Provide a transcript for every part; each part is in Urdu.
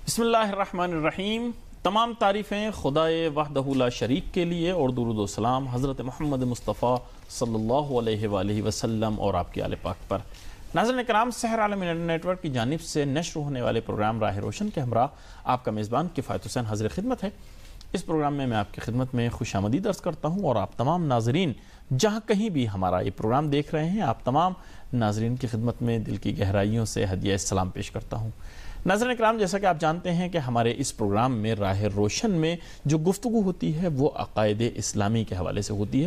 بسم اللہ الرحمن الرحیم۔ تمام تعریفیں خدائے وحدہ لا شریک کے لیے اور درود و سلام حضرت محمد مصطفیٰ صلی اللہ علیہ وآلہ وسلم اور آپ کے آل پاک پر۔ ناظرین کرام، سحر عالمی نیٹ ورک کی جانب سے نشر ہونے والے پروگرام راہ روشن کے ہمراہ آپ کا میزبان کفایت حسین حاضر خدمت ہے۔ اس پروگرام میں آپ کی خدمت میں خوش آمدید عرض کرتا ہوں اور آپ تمام ناظرین جہاں کہیں بھی ہمارا یہ پروگرام دیکھ رہے ہیں، آپ تمام ناظرین کی خدمت میں دل کی گہرائیوں سے ہدیہ سلام پیش کرتا ہوں۔ ناظرین اکرام، جیسا کہ آپ جانتے ہیں کہ ہمارے اس پروگرام میں راہ روشن میں جو گفتگو ہوتی ہے وہ عقائد اسلامی کے حوالے سے ہوتی ہے،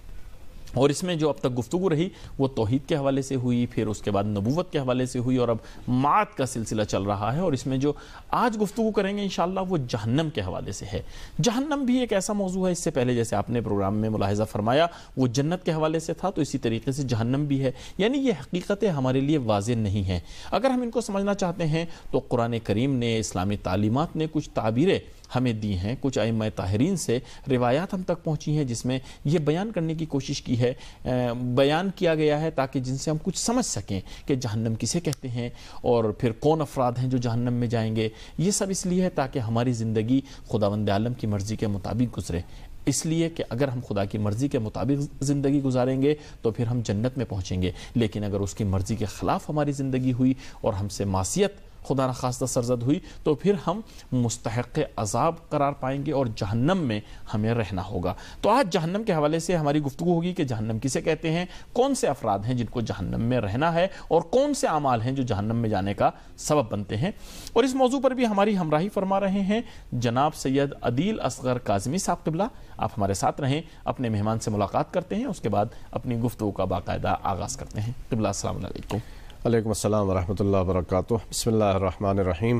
اور اس میں جو اب تک گفتگو رہی وہ توحید کے حوالے سے ہوئی، پھر اس کے بعد نبوت کے حوالے سے ہوئی، اور اب معاد کا سلسلہ چل رہا ہے، اور اس میں جو آج گفتگو کریں گے انشاءاللہ وہ جہنم کے حوالے سے ہے۔ جہنم بھی ایک ایسا موضوع ہے، اس سے پہلے جیسے آپ نے پروگرام میں ملاحظہ فرمایا وہ جنت کے حوالے سے تھا، تو اسی طریقے سے جہنم بھی ہے، یعنی یہ حقیقتیں ہمارے لیے واضح نہیں ہیں۔ اگر ہم ان کو سمجھنا چاہتے ہیں تو قرآن کریم نے، اسلامی تعلیمات نے کچھ تعبیریں ہمیں دی ہیں، کچھ ائمہ طاہرین سے روایات ہم تک پہنچی ہیں جس میں یہ بیان کرنے کی کوشش کی ہے، بیان کیا گیا ہے تاکہ جن سے ہم کچھ سمجھ سکیں کہ جہنم کسے کہتے ہیں اور پھر کون افراد ہیں جو جہنم میں جائیں گے۔ یہ سب اس لیے ہے تاکہ ہماری زندگی خداوند عالم کی مرضی کے مطابق گزرے، اس لیے کہ اگر ہم خدا کی مرضی کے مطابق زندگی گزاریں گے تو پھر ہم جنت میں پہنچیں گے، لیکن اگر اس کی مرضی کے خلاف ہماری زندگی ہوئی اور ہم سے معصیت خدا نخواستہ سرزد ہوئی تو پھر ہم مستحق عذاب قرار پائیں گے اور جہنم میں ہمیں رہنا ہوگا۔ تو آج جہنم کے حوالے سے ہماری گفتگو ہوگی کہ جہنم کسے کہتے ہیں، کون سے افراد ہیں جن کو جہنم میں رہنا ہے، اور کون سے اعمال ہیں جو جہنم میں جانے کا سبب بنتے ہیں۔ اور اس موضوع پر بھی ہماری ہمراہی فرما رہے ہیں جناب سید عدیل اصغر کاظمی صاحب قبلہ۔ آپ ہمارے ساتھ رہیں، اپنے مہمان سے ملاقات کرتے ہیں، اس کے بعد اپنی گفتگو کا باقاعدہ آغاز کرتے ہیں۔ قبلہ السلام علیکم۔ علیکم السلام ورحمۃ اللہ وبرکاتہ۔ بسم اللہ الرحمن الرحیم۔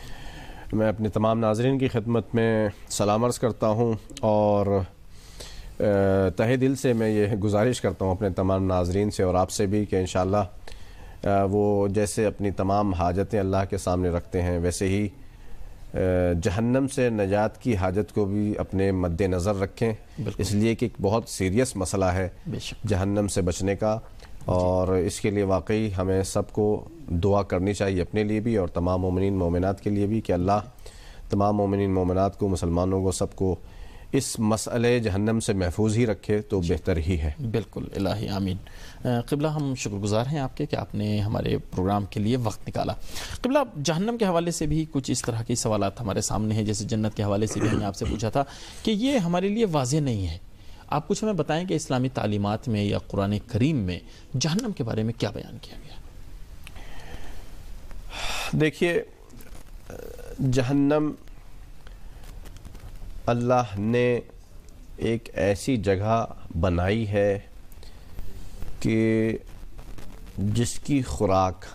میں اپنے تمام ناظرین کی خدمت میں سلام عرض کرتا ہوں، اور تہہ دل سے میں یہ گزارش کرتا ہوں اپنے تمام ناظرین سے اور آپ سے بھی کہ انشاءاللہ وہ جیسے اپنی تمام حاجتیں اللہ کے سامنے رکھتے ہیں، ویسے ہی جہنم سے نجات کی حاجت کو بھی اپنے مد نظر رکھیں، اس لیے کہ ایک بہت سیریس مسئلہ ہے جہنم سے بچنے کا، اور اس کے لیے واقعی ہمیں سب کو دعا کرنی چاہیے، اپنے لیے بھی اور تمام مومنین مومنات کے لیے بھی، کہ اللہ تمام مومنین مومنات کو، مسلمانوں کو، سب کو اس مسئلے جہنم سے محفوظ ہی رکھے تو بہتر ہی ہے۔ بالکل، الہی آمین۔ قبلہ ہم شکر گزار ہیں آپ کے کہ آپ نے ہمارے پروگرام کے لیے وقت نکالا۔ قبلہ، جہنم کے حوالے سے بھی کچھ اس طرح کے سوالات ہمارے سامنے ہیں، جیسے جنت کے حوالے سے بھی ہم نے آپ سے پوچھا تھا کہ یہ ہمارے لیے واضح نہیں ہے۔ آپ کچھ ہمیں بتائیں کہ اسلامی تعلیمات میں یا قرآن کریم میں جہنم کے بارے میں کیا بیان کیا گیا؟ دیکھیے، جہنم اللہ نے ایک ایسی جگہ بنائی ہے کہ جس کی خوراک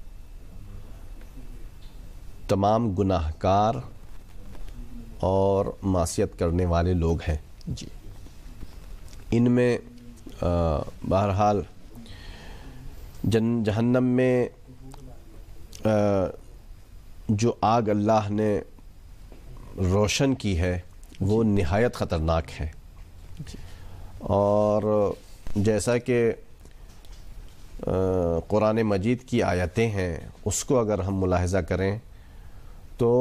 تمام گناہ کار اور معصیت کرنے والے لوگ ہیں۔ جی، ان میں بہرحال جہنم میں جو آگ اللہ نے روشن کی ہے وہ نہایت خطرناک ہے، اور جیسا کہ قرآن مجید کی آیتیں ہیں اس کو اگر ہم ملاحظہ کریں تو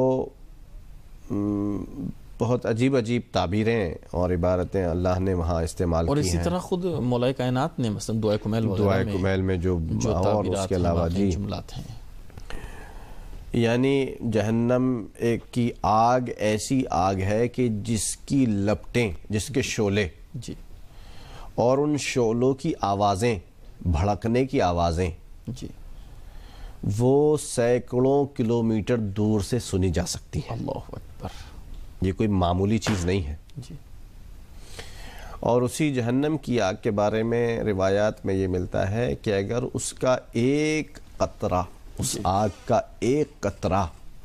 بہت عجیب عجیب تعبیریں اور عبارتیں اللہ نے وہاں استعمال کی ہیں، اور اسی طرح خود مولا کائنات نے مثلا دعائے کمیل میں جو اور اس کے علاوہ جملات ہیں، یعنی جہنم ایک کی آگ ایسی آگ ہے کہ جس کی لپٹیں، جس کے شعلے جی، اور ان شعلوں کی آوازیں، بھڑکنے کی آوازیں، جی، وہ سینکڑوں کلومیٹر دور سے سنی جا سکتی ہیں۔ اللہ اکبر، یہ کوئی معمولی چیز نہیں ہے۔ جی، اور اسی جہنم کی آگ کے بارے میں روایات میں یہ ملتا ہے کہ اگر اس کا ایک قطرہ، اس آگ کا ایک قطرہ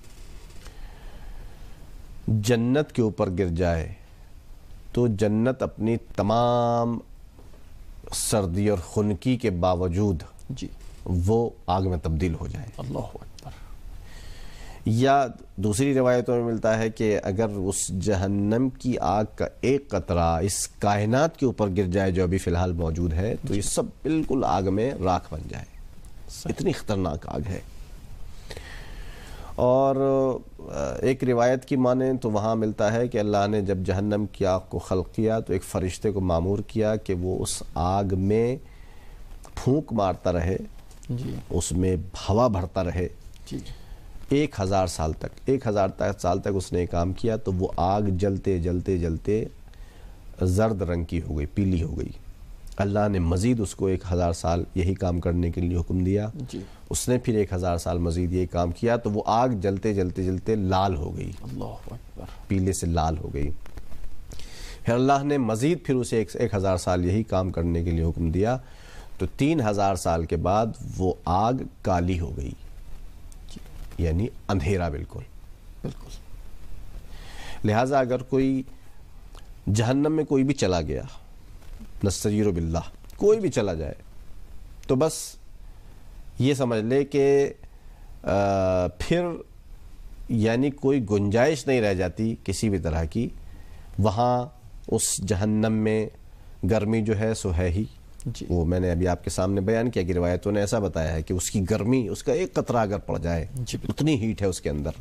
جنت کے اوپر گر جائے تو جنت اپنی تمام سردی اور خنکی کے باوجود جی، وہ آگ میں تبدیل ہو جائے۔ اللہ اکبر۔ یا دوسری روایتوں میں ملتا ہے کہ اگر اس جہنم کی آگ کا ایک قطرہ اس کائنات کے اوپر گر جائے جو ابھی فی الحال موجود ہے تو یہ سب بالکل آگ میں راکھ بن جائے، اتنی خطرناک آگ ہے۔ اور ایک روایت کی مانیں تو وہاں ملتا ہے کہ اللہ نے جب جہنم کی آگ کو خلق کیا تو ایک فرشتے کو مامور کیا کہ وہ اس آگ میں پھونک مارتا رہے، جی اس میں ہوا بھرتا رہے جی 1000 سال تک 1000 سال تک اس نے کام کیا، تو وہ آگ جلتے جلتے جلتے زرد رنگ کی ہو گئی، پیلی ہو گئی۔ اللہ نے مزید اس کو 1000 سال یہی کام کرنے کے لیے حکم دیا، جی اس نے پھر 1000 سال مزید یہی کام کیا، تو وہ آگ جلتے جلتے جلتے لال ہو گئی، اللہ اکبر، پیلے سے لال ہو گئی۔ پھر اللہ نے مزید پھر اسے 1000 سال یہی کام کرنے کے لیے حکم دیا، تو 3000 سال کے بعد وہ آگ کالی ہو گئی، یعنی اندھیرا بالکل۔ بالکل لہٰذا اگر کوئی جہنم میں کوئی بھی چلا گیا، نستجیر باللہ، کوئی بھی چلا جائے، تو بس یہ سمجھ لے کہ پھر یعنی کوئی گنجائش نہیں رہ جاتی کسی بھی طرح کی، وہاں اس جہنم میں گرمی جو ہے سو ہے ہی۔ جی وہ میں نے ابھی آپ کے سامنے بیان کیا کہ روایتوں نے ایسا بتایا ہے کہ اس کی گرمی، اس کا ایک قطرہ اگر پڑ جائے جی بالکل، اتنی ہیٹ ہے اس کے اندر،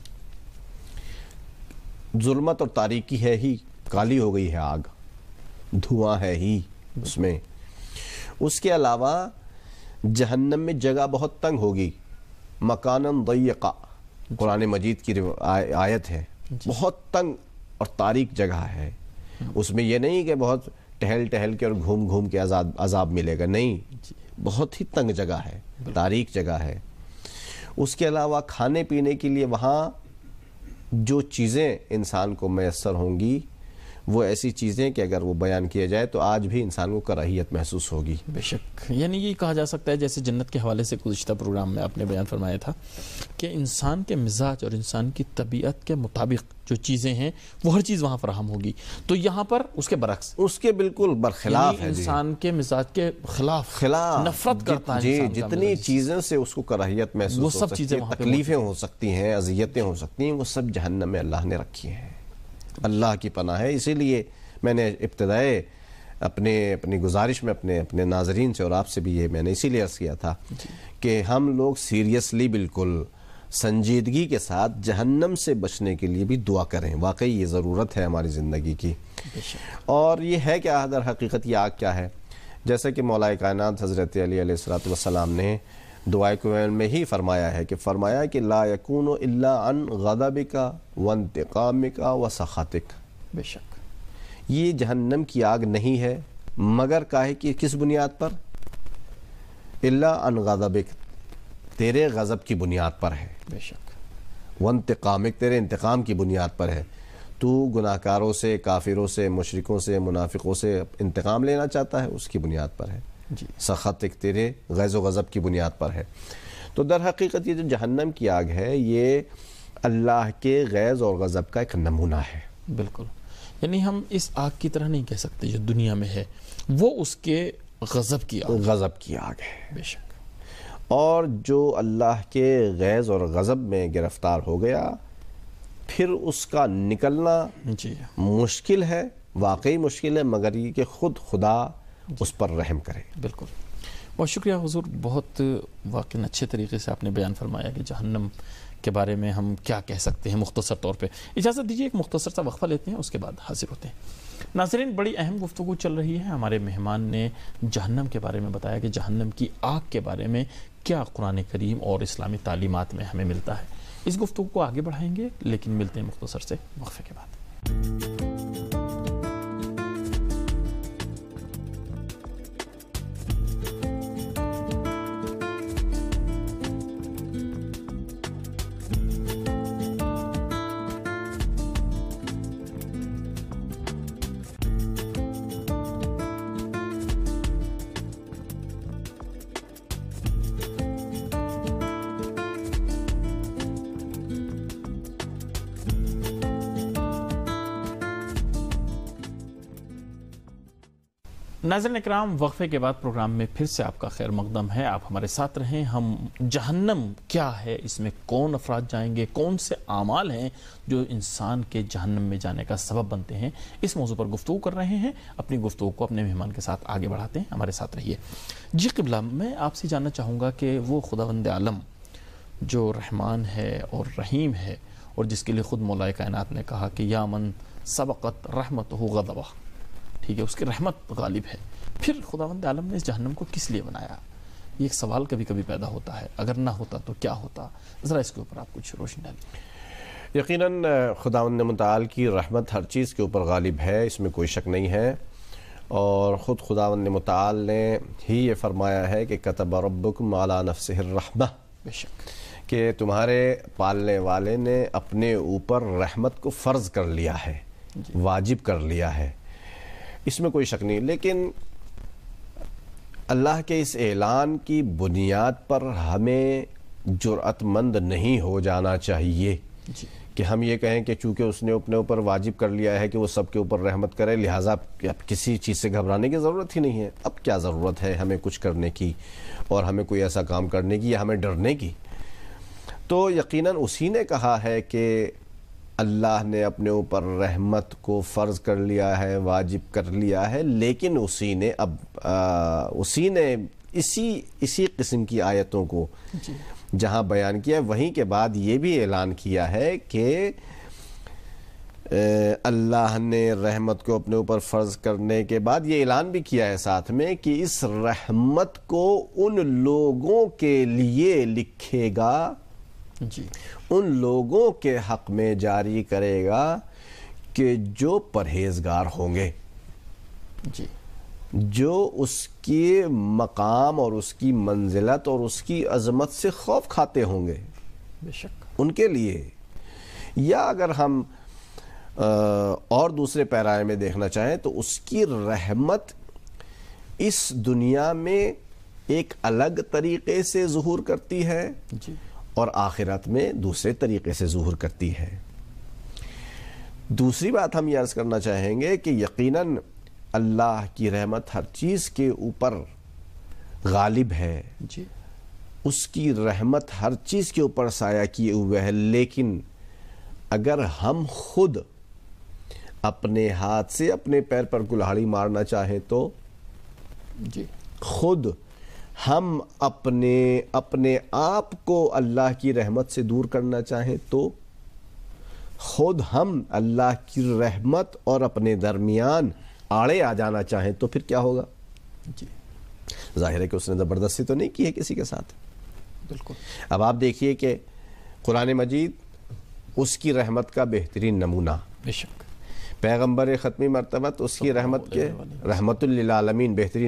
ظلمت اور تاریکی ہے ہی، کالی ہو گئی ہے آگ، دھواں ہے ہی اس میں۔ اس کے علاوہ جہنم میں جگہ بہت تنگ ہوگی، مکانن ضیقہ، قرآن مجید کی آیت ہے، بہت تنگ اور تاریک جگہ ہے۔ اس میں یہ نہیں کہ بہت ٹہل ٹہل کے اور گھوم گھوم کے عذاب ملے گا، نہیں، بہت ہی تنگ جگہ ہے، تاریک جگہ ہے۔ اس کے علاوہ کھانے پینے کے لیے وہاں جو چیزیں انسان کو میسر ہوں گی وہ ایسی چیزیں کہ اگر وہ بیان کیا جائے تو آج بھی انسان کو کراہیت محسوس ہوگی۔ بے شک، یعنی یہ کہا جا سکتا ہے جیسے جنت کے حوالے سے گزشتہ پروگرام میں آپ نے بیان فرمایا تھا کہ انسان کے مزاج اور انسان کی طبیعت کے مطابق جو چیزیں ہیں وہ ہر چیز وہاں فراہم ہوگی، تو یہاں پر اس کے برعکس، اس کے بالکل برخلاف یعنی ہے، انسان کے مزاج کے خلاف نفرت کرتا ہے جی، انسان کا جتنی مزاج۔ چیزیں سے اس کو کراہیت محسوس وہ ہو سب سکتی چیزیں ہیں، وہاں پہ تکلیفیں ہو سکتی ہیں، اذیتیں ہو سکتی ہیں، وہ سب جہنم میں اللہ نے رکھی ہیں۔ اللہ کی پناہ ہے۔ اسی لیے میں نے ابتدائے اپنی گزارش میں اپنے ناظرین سے اور آپ سے بھی یہ میں نے اسی لیے عرض کیا تھا کہ ہم لوگ سیریسلی، بالکل سنجیدگی کے ساتھ جہنم سے بچنے کے لیے بھی دعا کریں، واقعی یہ ضرورت ہے ہماری زندگی کی۔ اور یہ ہے کیا در حقیقت یہ آگ کیا ہے؟ جیسا کہ مولا کائنات حضرت علی علیہ الصلوۃ والسلام نے دعائے کوئل میں ہی فرمایا کہ لا یکون الا عن غضبک وانتقامک وسخطک، بے شک یہ جہنم کی آگ نہیں ہے مگر کاہے کہ کس بنیاد پر؟ الا عن غضبک، تیرے غضب کی بنیاد پر ہے، بے شک، وانتقامک، تیرے انتقام کی بنیاد پر ہے۔ تو گناہ کاروں سے، کافروں سے، مشرکوں سے، منافقوں سے انتقام لینا چاہتا ہے، اس کی بنیاد پر ہے۔ جی سخطک، تیرے غیظ و غضب کی بنیاد پر ہے۔ تو در حقیقت یہ جو جہنم کی آگ ہے یہ اللہ کے غیظ اور غضب کا ایک نمونہ ہے۔ بالکل، یعنی ہم اس آگ کی طرح نہیں کہہ سکتے جو دنیا میں ہے، وہ اس کے غضب کی آگ، غضب کی آگ ہے۔ بے شک، اور جو اللہ کے غیظ اور غضب میں گرفتار ہو گیا پھر اس کا نکلنا جی مشکل ہے، واقعی مشکل ہے، مگر یہ کہ خود خدا اس پر رحم کرے۔ بالکل، بہت شکریہ حضور، بہت واقعی اچھے طریقے سے آپ نے بیان فرمایا کہ جہنم کے بارے میں ہم کیا کہہ سکتے ہیں مختصر طور پہ۔ اجازت دیجیے ایک مختصر سا وقفہ لیتے ہیں، اس کے بعد حاضر ہوتے ہیں۔ ناظرین، بڑی اہم گفتگو چل رہی ہے، ہمارے مہمان نے جہنم کے بارے میں بتایا کہ جہنم کی آگ کے بارے میں کیا قرآن کریم اور اسلامی تعلیمات میں ہمیں ملتا ہے۔ اس گفتگو کو آگے بڑھائیں گے لیکن ملتے ہیں مختصر سے وقفے کے بعد۔ ناظرین اکرام، وقفے کے بعد پروگرام میں پھر سے آپ کا خیر مقدم ہے، آپ ہمارے ساتھ رہیں۔ ہم جہنم کیا ہے، اس میں کون افراد جائیں گے، کون سے اعمال ہیں جو انسان کے جہنم میں جانے کا سبب بنتے ہیں، اس موضوع پر گفتگو کر رہے ہیں۔ اپنی گفتگو کو اپنے مہمان کے ساتھ آگے بڑھاتے ہیں، ہمارے ساتھ رہیے۔ جی قبلہ، میں آپ سے جاننا چاہوں گا کہ وہ خداوند عالم جو رحمان ہے اور رحیم ہے، اور جس کے لیے خود مولا کائنات نے کہا کہ یا من سبقت رحمتہ غضبہ، ٹھیک ہے، اس کی رحمت غالب ہے، پھر خداوند عالم نے اس جہنم کو کس لیے بنایا؟ یہ ایک سوال کبھی کبھی پیدا ہوتا ہے، اگر نہ ہوتا تو کیا ہوتا؟ ذرا اس کے اوپر آپ کچھ روشنی ڈالیں۔ یقیناً خداوند متعال کی رحمت ہر چیز کے اوپر غالب ہے، اس میں کوئی شک نہیں ہے، اور خود خداوند متعال نے ہی یہ فرمایا ہے کہ کتب ربکم علی نفسہ الرحمہ، بے شک کہ تمہارے پالنے والے نے اپنے اوپر رحمت کو فرض کر لیا ہے، واجب کر لیا ہے، اس میں کوئی شک نہیں۔ لیکن اللہ کے اس اعلان کی بنیاد پر ہمیں جرأت مند نہیں ہو جانا چاہیے کہ ہم یہ کہیں کہ چونکہ اس نے اپنے اوپر واجب کر لیا ہے کہ وہ سب کے اوپر رحمت کرے، لہٰذا اب کسی چیز سے گھبرانے کی ضرورت ہی نہیں ہے، اب کیا ضرورت ہے ہمیں کچھ کرنے کی اور ہمیں کوئی ایسا کام کرنے کی یا ہمیں ڈرنے کی۔ تو یقیناً اسی نے کہا ہے کہ اللہ نے اپنے اوپر رحمت کو فرض کر لیا ہے، واجب کر لیا ہے، لیکن اسی نے اسی قسم کی آیتوں کو جہاں بیان کیا، وہیں کے بعد یہ بھی اعلان کیا ہے کہ اللہ نے رحمت کو اپنے اوپر فرض کرنے کے بعد یہ اعلان بھی کیا ہے ساتھ میں کہ اس رحمت کو ان لوگوں کے لیے لکھے گا، ان لوگوں کے حق میں جاری کرے گا کہ جو پرہیزگار ہوں گے، جو اس کی مقام اور اس کی منزلت اور اس کی عظمت سے خوف کھاتے ہوں گے، بے شک ان کے لیے۔ یا اگر ہم اور دوسرے پیرائے میں دیکھنا چاہیں تو اس کی رحمت اس دنیا میں ایک الگ طریقے سے ظہور کرتی ہے اور آخرت میں دوسرے طریقے سے ظہور کرتی ہے۔ دوسری بات ہم یہ عرض کرنا چاہیں گے کہ یقیناً اللہ کی رحمت ہر چیز کے اوپر غالب ہے، اس کی رحمت ہر چیز کے اوپر سایہ کیے ہوئے ہے، لیکن اگر ہم خود اپنے ہاتھ سے اپنے پیر پر کلہاڑی مارنا چاہیں تو خود ہم اپنے آپ کو اللہ کی رحمت سے دور کرنا چاہیں تو خود ہم اللہ کی رحمت اور اپنے درمیان آڑے آ جانا چاہیں تو پھر کیا ہوگا؟ ظاہر ہے کہ اس نے زبردستی تو نہیں کی ہے کسی کے ساتھ۔ بالکل۔ اب آپ دیکھیے کہ قرآن مجید اس کی رحمت کا بہترین نمونہ، بے شک پیغمبر ختمی مرتبت اس کی رحمت کے رحمت للعالمین بہترین،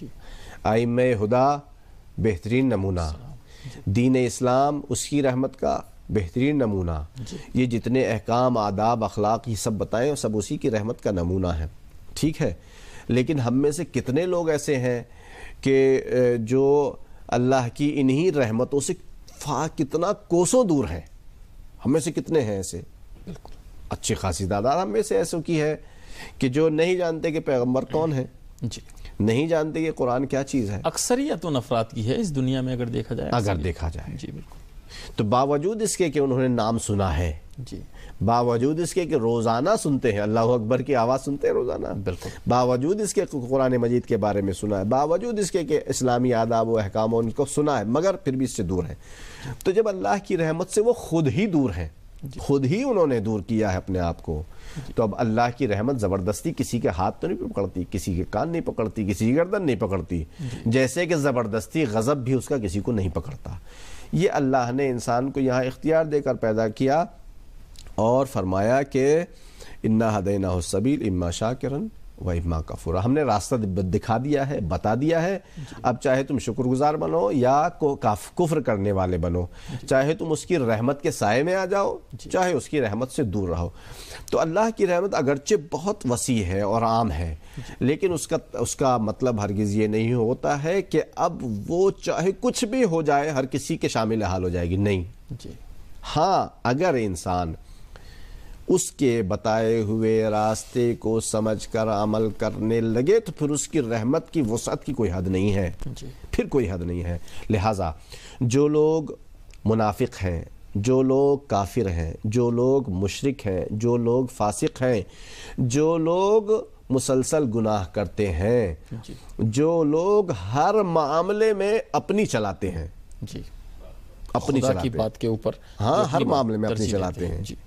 ائمہ ہدا بہترین نمونہ، دین اسلام اس کی رحمت کا بہترین نمونہ، یہ جتنے احکام، آداب، اخلاق یہ سب بتائیں سب اسی کی رحمت کا نمونہ ہے، ٹھیک ہے۔ لیکن ہم میں سے کتنے لوگ ایسے ہیں کہ جو اللہ کی انہی رحمتوں سے کتنا کوسوں دور ہیں؟ ہم میں سے کتنے ہیں ایسے؟ بالکل اچھی خاصی تعداد ہم میں سے ایسوں کی ہے کہ جو نہیں جانتے کہ پیغمبر کون ہے، نہیں جانتے کہ قرآن کیا چیز ہے۔ اکثریت ان افراد کی ہے اس دنیا میں اگر دیکھا جائے، جی بالکل، تو باوجود اس کے کہ انہوں نے نام سنا ہے، باوجود اس کے کہ روزانہ سنتے ہیں، اللہ اکبر کی آواز سنتے ہیں روزانہ، بالکل، باوجود اس کے قرآن مجید کے بارے میں سنا ہے، باوجود اس کے کہ اسلامی آداب و احکام ان کو سنا ہے، مگر پھر بھی اس سے دور ہیں۔ تو جب اللہ کی رحمت سے وہ خود ہی دور ہیں، خود ہی انہوں نے دور کیا ہے اپنے آپ کو، تو اب اللہ کی رحمت زبردستی کسی کے ہاتھ تو نہیں پکڑتی، کسی کے کان نہیں پکڑتی، کسی کی گردن نہیں پکڑتی، جیسے کہ زبردستی غضب بھی اس کا کسی کو نہیں پکڑتا۔ یہ اللہ نے انسان کو یہاں اختیار دے کر پیدا کیا اور فرمایا کہ انا ہدیناہ السبیل اما شاکرا و اما کفورا، ہم نے راستہ دکھا دیا ہے، بتا دیا ہے، اب چاہے تم شکر گزار بنو یا کفر کرنے والے بنو، چاہے تم اس کی رحمت کے سائے میں آ جاؤ، چاہے اس کی رحمت سے دور رہو۔ تو اللہ کی رحمت اگرچہ بہت وسیع ہے اور عام ہے، لیکن اس کا مطلب ہرگز یہ نہیں ہوتا ہے کہ اب وہ چاہے کچھ بھی ہو جائے ہر کسی کے شامل حال ہو جائے گی، نہیں۔ ہاں، اگر انسان اس کے بتائے ہوئے راستے کو سمجھ کر عمل کرنے لگے تو پھر اس کی رحمت کی وسعت کی کوئی حد نہیں ہے، پھر کوئی حد نہیں ہے۔ لہٰذا جو لوگ منافق ہیں، جو لوگ کافر ہیں، جو لوگ مشرک ہیں، جو لوگ فاسق ہیں، جو لوگ مسلسل گناہ کرتے ہیں، جو لوگ ہر معاملے میں اپنی چلاتے ہیں، اپنی خدا چلاتے کی ہیں. بات کے اوپر ہاں ہر اپنی معاملے میں اپنی ترجیح چلاتے دیتے ہیں. جی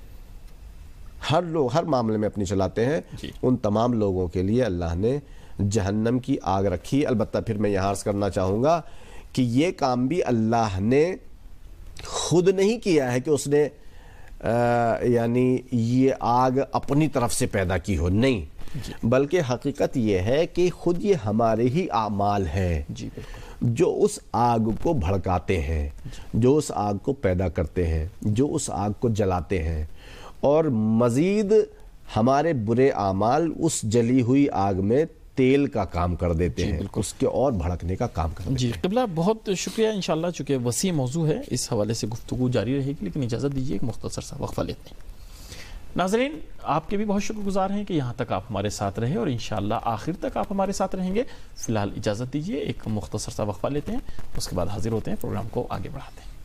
ہر معاملے میں اپنی چلاتے ہیں. جی. ان تمام لوگوں کے لیے اللہ نے جہنم کی آگ رکھی. البتہ پھر میں یہاں عرض کرنا چاہوں گا کہ یہ کام بھی اللہ نے خود نہیں کیا ہے کہ اس نے یعنی یہ آگ اپنی طرف سے پیدا کی ہو، نہیں، بلکہ حقیقت یہ ہے کہ خود یہ ہمارے ہی اعمال ہیں جی بالکل جو اس آگ کو بھڑکاتے ہیں، جو اس آگ کو پیدا کرتے ہیں، جو اس آگ کو جلاتے ہیں، اور مزید ہمارے برے اعمال اس جلی ہوئی آگ میں تیل کا کام کر دیتے ہیں، اس کے اور بھڑکنے کا کام کر دیتے جی. ہیں. قبلہ بہت شکریہ. انشاءاللہ چونکہ وسیع موضوع ہے اس حوالے سے گفتگو جاری رہے گی، لیکن اجازت دیجیے ایک مختصر سا وقفہ لیتے ہیں. ناظرین آپ کے بھی بہت شکر گزار ہیں کہ یہاں تک آپ ہمارے ساتھ رہے اور انشاءاللہ آخر تک آپ ہمارے ساتھ رہیں گے. فی الحال اجازت دیجیے ایک مختصر سا وقفہ لیتے ہیں، اس کے بعد حاضر ہوتے ہیں، پروگرام کو آگے بڑھاتے ہیں.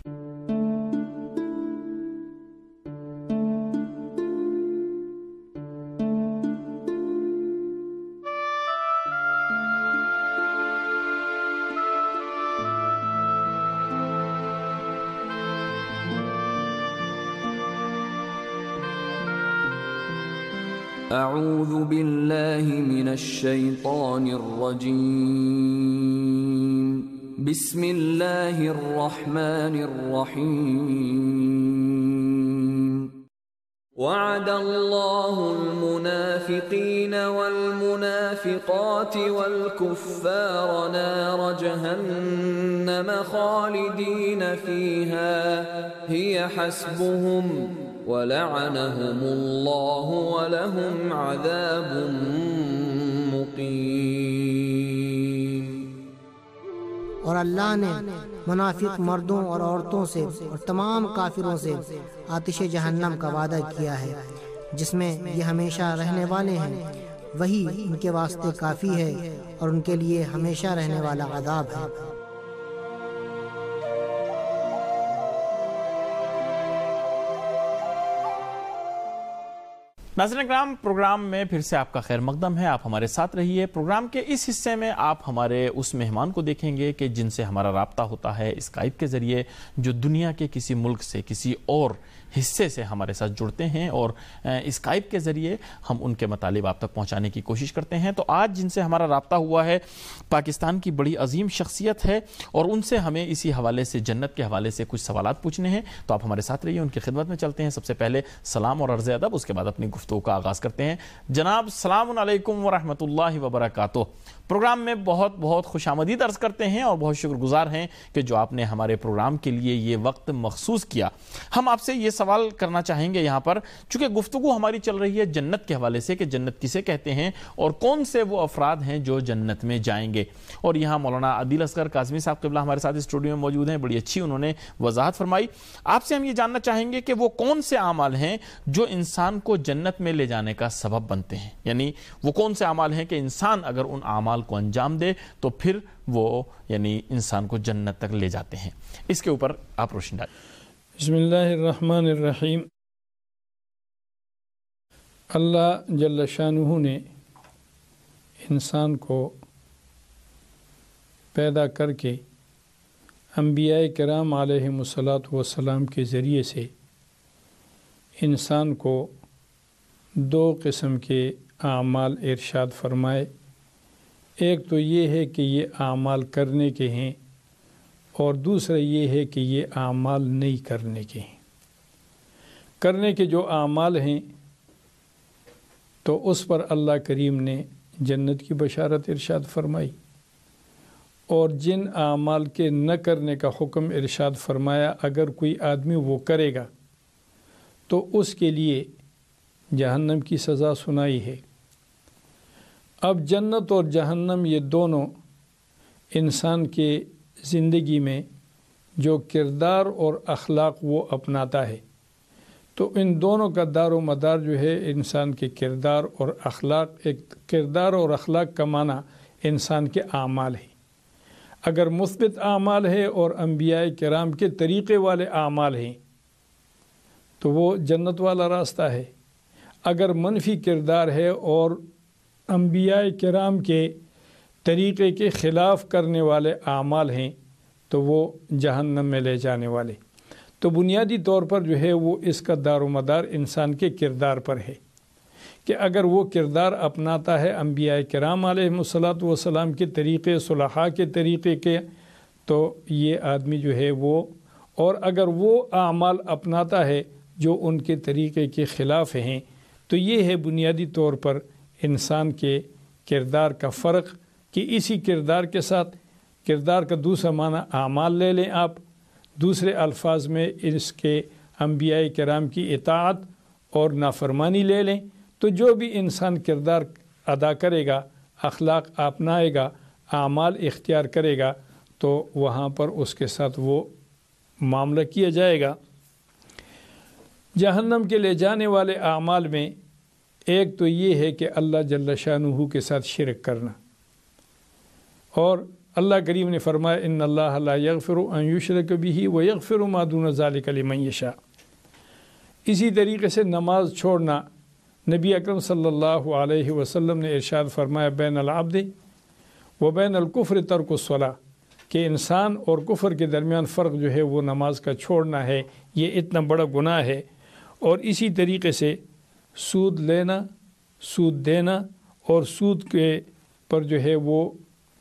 اعوذ باللہ من الشیطان الرجیم. بسم اللہ الرحمن الرحیم. وعد اللہ المنافقین والمنافقات والکفار نار جہنم خالدین فیہا ہی حسبہم وَلَعَنَهُمُ اللَّهُ وَلَهُمْ عَذَابٌ مُقِيمٌ. اور اللہ نے منافق مردوں اور عورتوں سے اور تمام کافروں سے آتش جہنم کا وعدہ کیا ہے جس میں یہ ہمیشہ رہنے والے ہیں، وہی ان کے واسطے کافی ہے اور ان کے لیے ہمیشہ رہنے والا عذاب ہے. ناظرین اکرام، پروگرام میں پھر سے آپ کا خیر مقدم ہے. آپ ہمارے ساتھ رہیے. پروگرام کے اس حصے میں آپ ہمارے اس مہمان کو دیکھیں گے کہ جن سے ہمارا رابطہ ہوتا ہے اسکائپ کے ذریعے، جو دنیا کے کسی ملک سے کسی اور حصے سے ہمارے ساتھ جڑتے ہیں اور اسکائپ کے ذریعے ہم ان کے مطالب آپ تک پہنچانے کی کوشش کرتے ہیں. تو آج جن سے ہمارا رابطہ ہوا ہے پاکستان کی بڑی عظیم شخصیت ہے اور ان سے ہمیں اسی حوالے سے، جنت کے حوالے سے کچھ سوالات پوچھنے ہیں. تو آپ ہمارے ساتھ رہیے، ان کی خدمت میں چلتے ہیں. سب سے پہلے سلام اور عرض ادب، اس کے بعد اپنی گفتگو کا آغاز کرتے ہیں. جناب السلام علیکم ورحمۃ اللہ وبرکاتہ. پروگرام میں بہت بہت خوش آمدید عرض کرتے ہیں اور بہت شکر گزار ہیں کہ جو آپ نے ہمارے پروگرام کے لیے یہ وقت مخصوص کیا. ہم آپ سے یہ سوال کرنا چاہیں گے یہاں پر، چونکہ گفتگو ہماری چل رہی ہے جنت کے حوالے سے کہ جنت کسے کہتے ہیں اور کون سے وہ افراد ہیں جو جنت میں جائیں گے. اور یہاں مولانا عادل اصغر کاظمی صاحب قبلہ ہمارے ساتھ اسٹوڈیو میں موجود ہیں. بڑی اچھی انہوں نے وضاحت فرمائی. آپ سے ہم یہ جاننا چاہیں گے کہ وہ کون سے اعمال ہیں جو انسان کو جنت میں لے جانے کا سبب بنتے ہیں، یعنی وہ کون سے اعمال ہیں کہ انسان اگر ان اعمال کو انجام دے تو پھر وہ یعنی انسان کو جنت تک لے جاتے ہیں. اس کے اوپر آپ روشنی ڈالیں. بسم اللہ الرحمن الرحیم. اللہ جل شانہ نے انسان کو پیدا کر کے انبیاء کرام علیہم الصلاۃ والسلام کے ذریعے سے انسان کو دو قسم کے اعمال ارشاد فرمائے. ایک تو یہ ہے کہ یہ اعمال کرنے کے ہیں اور دوسرا یہ ہے کہ یہ اعمال نہیں کرنے کے ہیں. کرنے کے جو اعمال ہیں تو اس پر اللہ کریم نے جنت کی بشارت ارشاد فرمائی، اور جن اعمال کے نہ کرنے کا حکم ارشاد فرمایا اگر کوئی آدمی وہ کرے گا تو اس کے لیے جہنم کی سزا سنائی ہے. اب جنت اور جہنم یہ دونوں انسان کے زندگی میں جو کردار اور اخلاق وہ اپناتا ہے، تو ان دونوں کا دار و مدار جو ہے انسان کے کردار اور اخلاق. ایک کردار اور اخلاق کا معنی انسان کے اعمال ہے. اگر مثبت اعمال ہے اور انبیاء کرام کے طریقے والے اعمال ہیں تو وہ جنت والا راستہ ہے. اگر منفی کردار ہے اور انبیاء کرام کے طریقے کے خلاف کرنے والے اعمال ہیں تو وہ جہنم میں لے جانے والے۔ تو بنیادی طور پر جو ہے وہ اس کا دار و مدار انسان کے کردار پر ہے کہ اگر وہ کردار اپناتا ہے انبیاء کرام علیہ الصلاۃ والسلام کے طریقے، صلحاء کے طریقے کے، تو یہ آدمی جو ہے وہ، اور اگر وہ اعمال اپناتا ہے جو ان کے طریقے کے خلاف ہیں، تو یہ ہے بنیادی طور پر انسان کے کردار کا فرق کہ اسی کردار کے ساتھ، کردار کا دوسرا معنی اعمال لے لیں آپ، دوسرے الفاظ میں اس کے انبیاء کرام کی اطاعت اور نافرمانی لے لیں، تو جو بھی انسان کردار ادا کرے گا، اخلاق اپنائے گا، اعمال اختیار کرے گا، تو وہاں پر اس کے ساتھ وہ معاملہ کیا جائے گا۔ جہنم کے لے جانے والے اعمال میں ایک تو یہ ہے کہ اللہ جل شانہ کے ساتھ شرک کرنا، اور اللہ کریم نے فرمایا ان اللہ لا یغفر ان یشرک بہ ویغفر ما دون ذلک لمن یشاء۔ اسی طریقے سے نماز چھوڑنا، نبی اکرم صلی اللہ علیہ وسلم نے ارشاد فرمایا بین العبد و بین الکفر ترک الصلاۃ، کہ انسان اور کفر کے درمیان فرق جو ہے وہ نماز کا چھوڑنا ہے، یہ اتنا بڑا گناہ ہے۔ اور اسی طریقے سے سود لینا، سود دینا، اور سود کے پر جو ہے وہ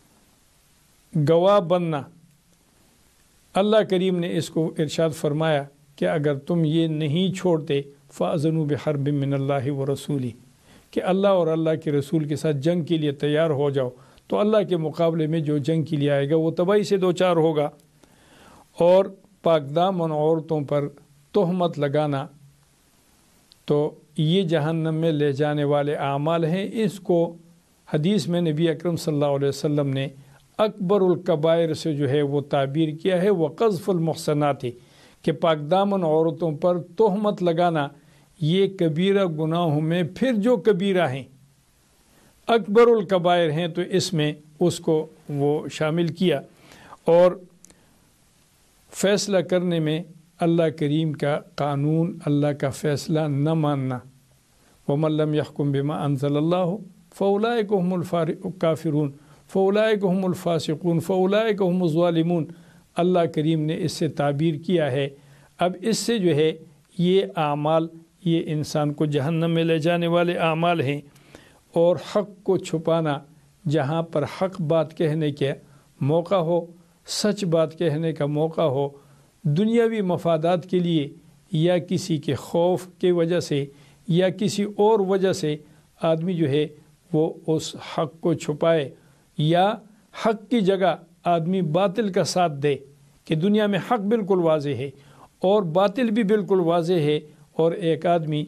گواہ بننا، اللہ کریم نے اس کو ارشاد فرمایا کہ اگر تم یہ نہیں چھوڑتے فَأَذَنُوا بِحَرْبٍ مِّنَ اللَّهِ وَرَسُولِهِ، کہ اللہ اور اللہ کے رسول کے ساتھ جنگ کے لیے تیار ہو جاؤ، تو اللہ کے مقابلے میں جو جنگ کے لیے آئے گا وہ تباہی سے دوچار ہوگا۔ اور پاک دامن عورتوں پر تہمت لگانا، تو یہ جہنم میں لے جانے والے اعمال ہیں۔ اس کو حدیث میں نبی اکرم صلی اللہ علیہ وسلم نے اکبر الکبائر سے جو ہے وہ تعبیر کیا ہے، وقذف المحصنات، کہ پاک دامن عورتوں پر تہمت لگانا یہ کبیرہ گناہوں میں پھر جو کبیرہ ہیں، اکبر الکبائر ہیں، تو اس میں اس کو وہ شامل کیا۔ اور فیصلہ کرنے میں اللہ کریم کا قانون، اللہ کا فیصلہ نہ ماننا، وَمَن لَّمْ يَحْكُم بِمَا أَنزَلَ اللَّهُ فَأُولَٰئِكَ هُمُ الْكَافِرُونَ فَأُولَٰئِكَ هُمُ الْفَاسِقُونَ فَأُولَٰئِكَ هُمُ الظَّالِمُونَ۔ اللہ کریم نے اس سے تعبیر کیا ہے۔ اب اس سے جو ہے یہ اعمال، یہ انسان کو جہنم میں لے جانے والے اعمال ہیں۔ اور حق کو چھپانا، جہاں پر حق بات کہنے کے موقع ہو، سچ بات کہنے کا موقع ہو، دنیاوی مفادات کے لیے یا کسی کے خوف کی وجہ سے یا کسی اور وجہ سے آدمی جو ہے وہ اس حق کو چھپائے، یا حق کی جگہ آدمی باطل کا ساتھ دے، کہ دنیا میں حق بالکل واضح ہے اور باطل بھی بالکل واضح ہے، اور ایک آدمی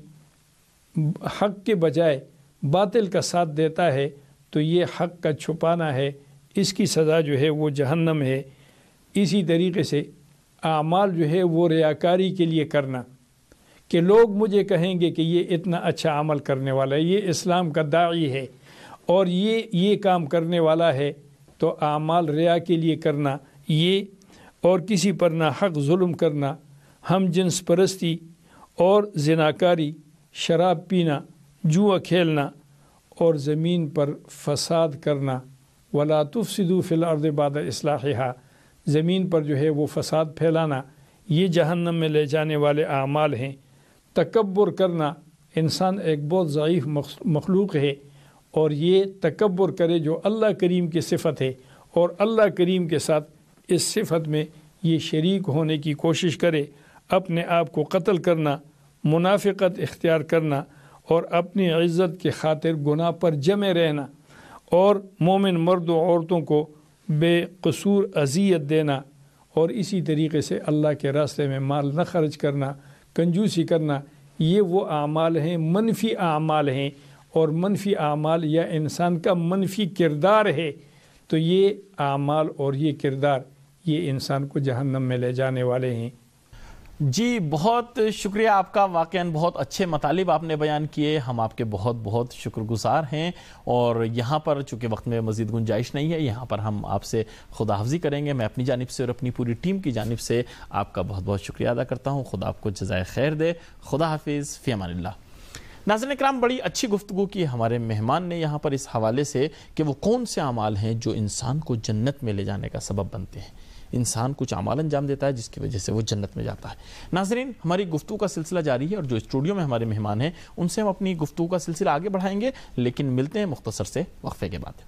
حق کے بجائے باطل کا ساتھ دیتا ہے، تو یہ حق کا چھپانا ہے، اس کی سزا جو ہے وہ جہنم ہے۔ اسی طریقے سے اعمال جو ہے وہ ریاکاری کے لیے کرنا، کہ لوگ مجھے کہیں گے کہ یہ اتنا اچھا عمل کرنے والا ہے، یہ اسلام کا داعی ہے اور یہ کام کرنے والا ہے، تو اعمال ریا کے لیے کرنا یہ، اور کسی پر ناحق ظلم کرنا، ہم جنس پرستی اور زناکاری، شراب پینا، جوا کھیلنا، اور زمین پر فساد کرنا، وَلَا تُفْسِدُوا فِي الْأَرْضِ بَعْدَ إِصْلَاحِهَا، زمین پر جو ہے وہ فساد پھیلانا، یہ جہنم میں لے جانے والے اعمال ہیں۔ تکبر کرنا، انسان ایک بہت ضعیف مخلوق ہے، اور یہ تکبر کرے جو اللہ کریم کی صفت ہے، اور اللہ کریم کے ساتھ اس صفت میں یہ شریک ہونے کی کوشش کرے، اپنے آپ کو قتل کرنا، منافقت اختیار کرنا، اور اپنی عزت کے خاطر گناہ پر جمے رہنا، اور مومن مرد و عورتوں کو بے قصور اذیت دینا، اور اسی طریقے سے اللہ کے راستے میں مال نہ خرچ کرنا، کنجوسی کرنا، یہ وہ اعمال ہیں، منفی اعمال ہیں، اور منفی اعمال یا انسان کا منفی کردار ہے، تو یہ اعمال اور یہ کردار یہ انسان کو جہنم میں لے جانے والے ہیں۔ جی بہت شکریہ آپ کا، واقعاً بہت اچھے مطالب آپ نے بیان کیے، ہم آپ کے بہت بہت شکر گزار ہیں۔ اور یہاں پر چونکہ وقت میں مزید گنجائش نہیں ہے، یہاں پر ہم آپ سے خدا حافظی کریں گے۔ میں اپنی جانب سے اور اپنی پوری ٹیم کی جانب سے آپ کا بہت بہت شکریہ ادا کرتا ہوں۔ خدا آپ کو جزائے خیر دے۔ خدا حافظ، فی امان اللہ۔ ناظرین کرام، بڑی اچھی گفتگو کی ہمارے مہمان نے یہاں پر اس حوالے سے کہ وہ کون سے اعمال ہیں جو انسان کو جنت میں لے جانے کا سبب بنتے ہیں۔ انسان کچھ اعمال انجام دیتا ہے جس کی وجہ سے وہ جنت میں جاتا ہے۔ ناظرین، ہماری گفتگو کا سلسلہ جاری ہے اور جو اسٹوڈیو میں ہمارے مہمان ہیں ان سے ہم اپنی گفتگو کا سلسلہ آگے بڑھائیں گے، لیکن ملتے ہیں مختصر سے وقفے کے بعد۔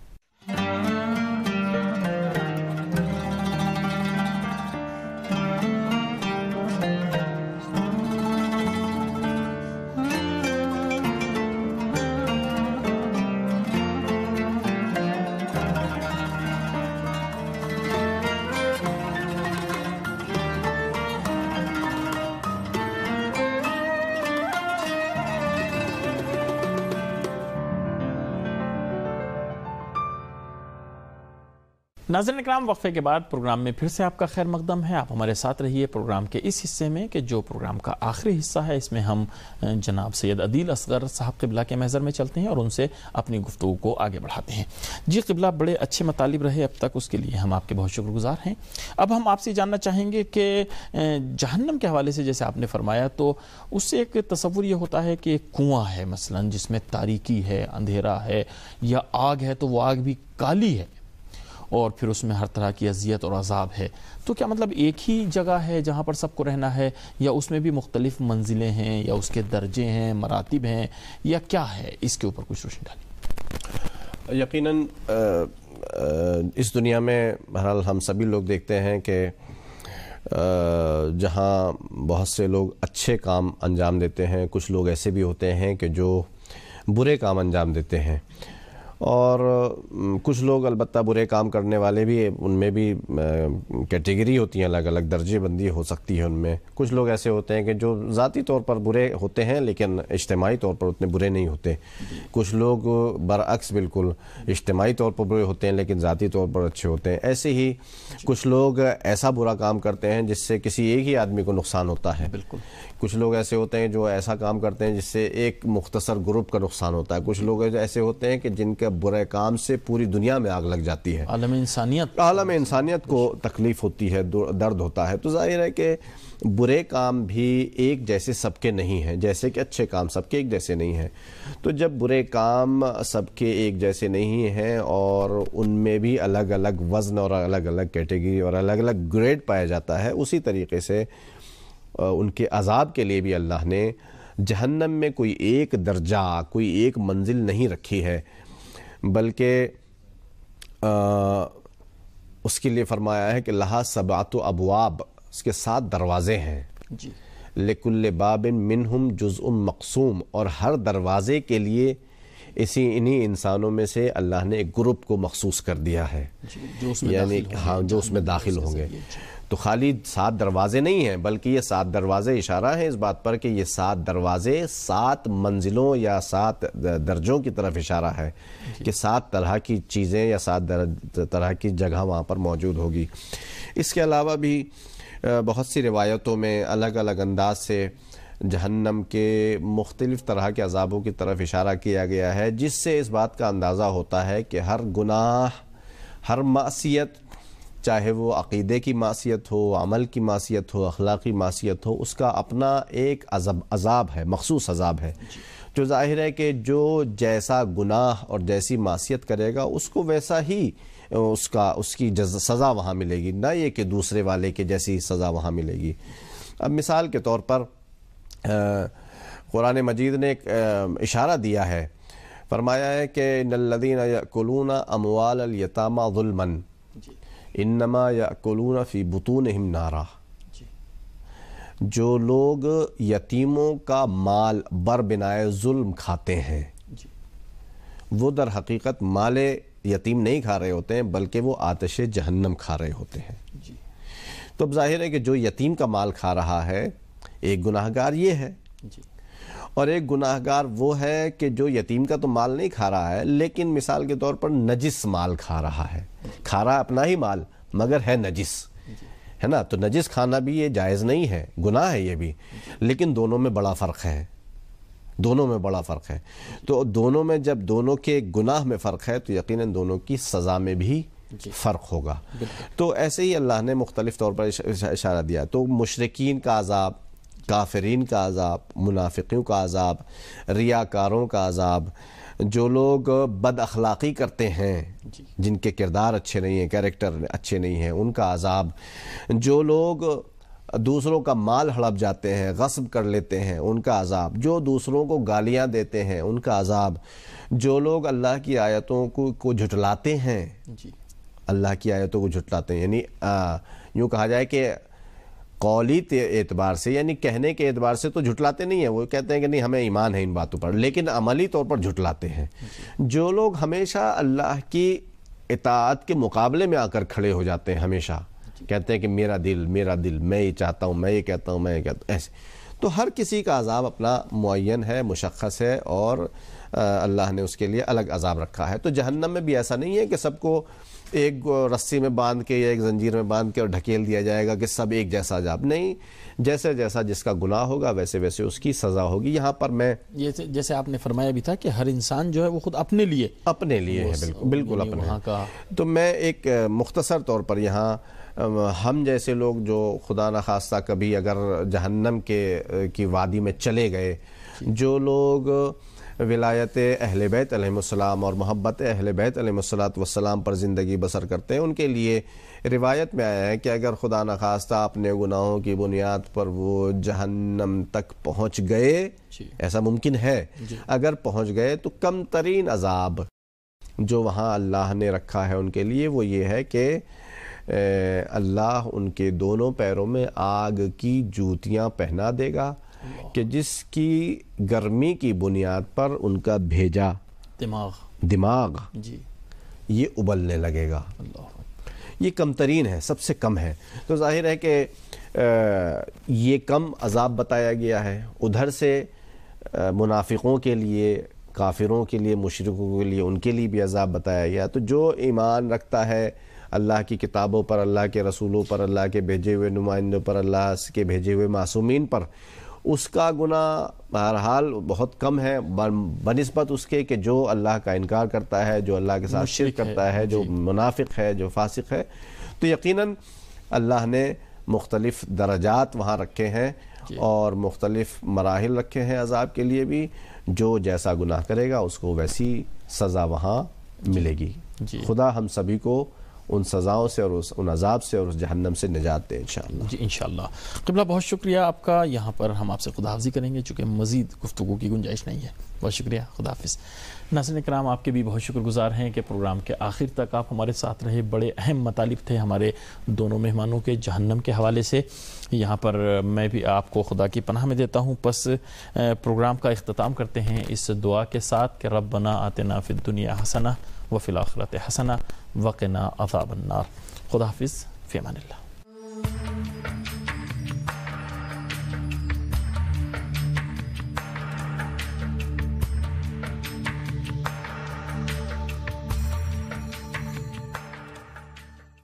ناظرین اکرام، وقفے کے بعد پروگرام میں پھر سے آپ کا خیر مقدم ہے۔ آپ ہمارے ساتھ رہیے پروگرام کے اس حصے میں کہ جو پروگرام کا آخری حصہ ہے، اس میں ہم جناب سید عدیل اصغر صاحب قبلہ کے محضر میں چلتے ہیں اور ان سے اپنی گفتگو کو آگے بڑھاتے ہیں۔ جی قبلہ، بڑے اچھے مطالب رہے اب تک، اس کے لیے ہم آپ کے بہت شکر گزار ہیں۔ اب ہم آپ سے جاننا چاہیں گے کہ جہنم کے حوالے سے جیسے آپ نے فرمایا، تو اس سے ایک تصور یہ ہوتا ہے کہ ایک کنواں ہے مثلا جس میں تاریکی ہے، اندھیرا ہے، یا آگ ہے تو وہ آگ بھی کالی ہے اور پھر اس میں ہر طرح کی اذیت اور عذاب ہے۔ تو کیا مطلب ایک ہی جگہ ہے جہاں پر سب کو رہنا ہے، یا اس میں بھی مختلف منزلیں ہیں، یا اس کے درجے ہیں، مراتب ہیں، یا کیا ہے؟ اس کے اوپر کچھ روشنی ڈالی۔ یقیناً اس دنیا میں بہرحال ہم سبھی لوگ دیکھتے ہیں کہ جہاں بہت سے لوگ اچھے کام انجام دیتے ہیں، کچھ لوگ ایسے بھی ہوتے ہیں کہ جو برے کام انجام دیتے ہیں، اور کچھ لوگ البتہ برے کام کرنے والے بھی، ان میں بھی کیٹیگری ہوتی ہیں، الگ الگ درجے بندی ہو سکتی ہے ان میں۔ کچھ لوگ ایسے ہوتے ہیں کہ جو ذاتی طور پر برے ہوتے ہیں لیکن اجتماعی طور پر اتنے برے نہیں ہوتے۔ کچھ لوگ برعکس بالکل اجتماعی طور پر برے ہوتے ہیں لیکن ذاتی طور پر اچھے ہوتے ہیں۔ ایسے ہی کچھ لوگ ایسا برا کام کرتے ہیں جس سے کسی ایک ہی آدمی کو نقصان ہوتا ہے۔ بالکل۔ کچھ لوگ ایسے ہوتے ہیں جو ایسا کام کرتے ہیں جس سے ایک مختصر گروپ کا نقصان ہوتا ہے۔ کچھ لوگ ایسے ہوتے ہیں کہ جن کے برے کام سے پوری دنیا میں آگ لگ جاتی ہے، عالم انسانیت کو تکلیف ہوتی ہے، درد ہوتا ہے۔ تو ظاہر ہے کہ برے کام بھی ایک جیسے سب کے نہیں ہیں، جیسے کہ اچھے کام سب کے ایک جیسے نہیں ہیں۔ تو جب برے کام سب کے ایک جیسے نہیں ہیں اور ان میں بھی الگ الگ وزن اور الگ الگ کیٹیگری اور الگ الگ گریڈ پایا جاتا ہے، اسی طریقے سے ان کے عذاب کے لیے بھی اللہ نے جہنم میں کوئی ایک درجہ، کوئی ایک منزل نہیں رکھی ہے، بلکہ اس کے لیے فرمایا ہے کہ لہا سبعۃ ابواب، اس کے 7 دروازے ہیں۔ جی۔ لکل باب منہم جزء مقسوم، اور ہر دروازے کے لیے انہی انسانوں میں سے اللہ نے ایک گروپ کو مخصوص کر دیا ہے، یعنی ہاں جو اس میں داخل ہوں گے۔ تو خالی 7 دروازے نہیں ہیں، بلکہ یہ 7 دروازے اشارہ ہیں اس بات پر کہ یہ 7 دروازے 7 منزلوں یا 7 درجوں کی طرف اشارہ ہے کہ 7 طرح کی چیزیں یا 7 طرح کی جگہ وہاں پر موجود ہوگی۔ اس کے علاوہ بھی بہت سی روایتوں میں الگ الگ انداز سے جہنم کے مختلف طرح کے عذابوں کی طرف اشارہ کیا گیا ہے، جس سے اس بات کا اندازہ ہوتا ہے کہ ہر گناہ، ہر معصیت، چاہے وہ عقیدے کی معصیت ہو، عمل کی معصیت ہو، اخلاقی معصیت ہو، اس کا اپنا ایک عذاب ہے، مخصوص عذاب ہے، جو ظاہر ہے کہ جو جیسا گناہ اور جیسی معصیت کرے گا اس کو ویسا ہی اس کی سزا وہاں ملے گی، نہ یہ کہ دوسرے والے کے جیسی سزا وہاں ملے گی۔ اب مثال کے طور پر قرآن مجید نے ایک اشارہ دیا ہے، فرمایا ہے کہ ان الذین یأکلون اموال الیتامی ظلما انما یأکلون فی بطونہم نارا، جو لوگ یتیموں کا مال بر بنائے ظلم کھاتے ہیں، وہ در حقیقت مال یتیم نہیں کھا رہے ہوتے ہیں بلکہ وہ آتش جہنم کھا رہے ہوتے ہیں۔ تو اب ظاہر ہے کہ جو یتیم کا مال کھا رہا ہے، ایک گناہگار یہ ہے، اور ایک گناہگار وہ ہے کہ جو یتیم کا تو مال نہیں کھا رہا ہے لیکن مثال کے طور پر نجس مال کھا رہا ہے، کھا رہا اپنا ہی مال مگر ہے نجس، ہے نا؟ تو نجس کھانا بھی یہ جائز نہیں ہے، گناہ ہے یہ بھی، لیکن دونوں میں بڑا فرق ہے، دونوں میں بڑا فرق ہے۔ تو دونوں میں جب دونوں کے گناہ میں فرق ہے تو یقیناً دونوں کی سزا میں بھی فرق ہوگا۔ تو ایسے ہی اللہ نے مختلف طور پر اشارہ دیا۔ تو مشرکین کا عذاب کافرین کا عذاب، منافقیوں کا عذاب، ریاکاروں کا عذاب، جو لوگ بد اخلاقی کرتے ہیں، جن کے کردار اچھے نہیں ہیں، کیریکٹر اچھے نہیں ہیں، ان کا عذاب، جو لوگ دوسروں کا مال ہڑپ جاتے ہیں، غصب کر لیتے ہیں، ان کا عذاب، جو دوسروں کو گالیاں دیتے ہیں، ان کا عذاب، جو لوگ اللہ کی آیتوں کو جھٹلاتے ہیں، اللہ کی آیتوں کو جھٹلاتے ہیں، یعنی یوں کہا جائے کہ قولی اعتبار سے، یعنی کہنے کے اعتبار سے تو جھٹلاتے نہیں ہیں، وہ کہتے ہیں کہ نہیں ہمیں ایمان ہے ان باتوں پر، لیکن عملی طور پر جھٹلاتے ہیں۔ جو لوگ ہمیشہ اللہ کی اطاعت کے مقابلے میں آ کر کھڑے ہو جاتے ہیں، ہمیشہ کہتے ہیں کہ میرا دل، میں یہ چاہتا ہوں، میں یہ کہتا ہوں، میں یہ کہتا ہوں، ایسے تو ہر کسی کا عذاب اپنا معین ہے، مشخص ہے، اور اللہ نے اس کے لیے الگ عذاب رکھا ہے۔ تو جہنم میں بھی ایسا نہیں ہے کہ سب کو ایک رسی میں باندھ کے یا ایک زنجیر میں باندھ کے اور ڈھکیل دیا جائے گا کہ سب ایک جیسا عذاب، نہیں، جیسے جیسا جس کا گناہ ہوگا ویسے ویسے اس کی سزا ہوگی۔ یہاں پر میں جیسے آپ نے فرمایا بھی تھا کہ ہر انسان جو ہے وہ خود اپنے لیے ہے، بالکل اپنے، تو میں ایک مختصر طور پر یہاں ہم جیسے لوگ جو خدا نخواستہ کبھی اگر جہنم کی وادی میں چلے گئے، جو لوگ ولایت اہل بیت علیہ السلام اور محبت اہل بیت علیہ السلام پر زندگی بسر کرتے ہیں، ان کے لیے روایت میں آیا ہے کہ اگر خدا نخواستہ اپنے گناہوں کی بنیاد پر وہ جہنم تک پہنچ گئے، ایسا ممکن ہے، اگر پہنچ گئے تو کم ترین عذاب جو وہاں اللہ نے رکھا ہے ان کے لیے وہ یہ ہے کہ اللہ ان کے دونوں پیروں میں آگ کی جوتیاں پہنا دے گا کہ جس کی گرمی کی بنیاد پر ان کا بھیجا دماغ یہ ابلنے لگے گا۔ یہ کم ترین ہے، سب سے کم ہے، تو ظاہر ہے کہ یہ کم عذاب بتایا گیا ہے۔ ادھر سے منافقوں کے لیے، کافروں کے لیے، مشرکوں کے لیے، ان کے لیے بھی عذاب بتایا گیا۔ تو جو ایمان رکھتا ہے اللہ کی کتابوں پر، اللہ کے رسولوں پر، اللہ کے بھیجے ہوئے نمائندوں پر، اللہ کے بھیجے ہوئے معصومین پر، اس کا گناہ بہرحال بہت کم ہے بنسبت اس کے کہ جو اللہ کا انکار کرتا ہے، جو اللہ کے ساتھ شرک کرتا ہے، جو منافق ہے، جو فاسق ہے۔ تو یقیناً اللہ نے مختلف درجات وہاں رکھے ہیں اور مختلف مراحل رکھے ہیں عذاب کے لیے بھی، جو جیسا گناہ کرے گا اس کو ویسی سزا وہاں ملے گی۔ خدا ہم سبھی کو ان سزاؤں سے اور ان عذاب سے اور اس جہنم سے نجات دے انشاءاللہ۔ جی انشاءاللہ۔ قبلہ بہت شکریہ آپ کا، یہاں پر ہم آپ سے خدا حافظی کریں گے چونکہ مزید گفتگو کی گنجائش نہیں ہے۔ بہت شکریہ، خدا حافظ۔ ناظرین کرام، آپ کے بھی بہت شکر گزار ہیں کہ پروگرام کے آخر تک آپ ہمارے ساتھ رہے۔ بڑے اہم مطالب تھے ہمارے دونوں مہمانوں کے جہنم کے حوالے سے، یہاں پر میں بھی آپ کو خدا کی پناہ میں دیتا ہوں۔ بس پروگرام کا اختتام کرتے ہیں اس دعا کے ساتھ کہ ربنا آتنا فی الدنیا حسنہ وفی الآخرۃ حسنہ وقنا عذاب النار۔ خدا حافظ، فی امان اللہ۔